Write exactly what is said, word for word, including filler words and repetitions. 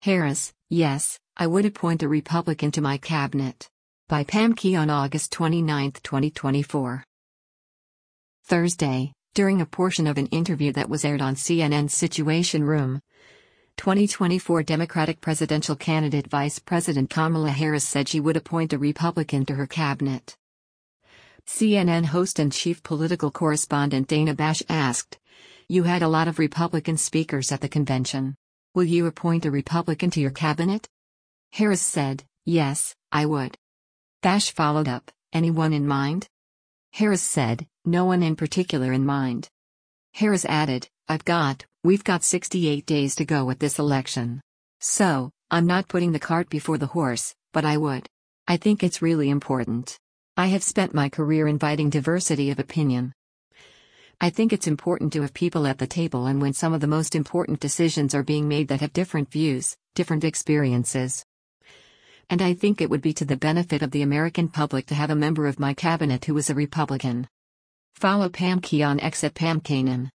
Harris: Yes, I would appoint a Republican to my cabinet. By Pam Keon, August twenty-ninth, twenty twenty-four. Thursday, during a portion of an interview that was aired on C N N's Situation Room, twenty twenty-four Democratic presidential candidate Vice President Kamala Harris said she would appoint a Republican to her cabinet. C N N host and chief political correspondent Dana Bash asked, "You had a lot of Republican speakers at the convention. Will you appoint a Republican to your cabinet?" Harris said, "Yes, I would." Bash followed up, "Anyone in mind?" Harris said, "No one in particular in mind." Harris added, I've got, we've got sixty-eight days to go with this election. So, I'm not putting the cart before the horse, but I would. I think it's really important. I have spent my career inviting diversity of opinion. I think it's important to have people at the table, and when some of the most important decisions are being made that have different views, different experiences. And I think it would be to the benefit of the American public to have a member of my cabinet who is a Republican. Follow Pam Keon X at Pam Kanan.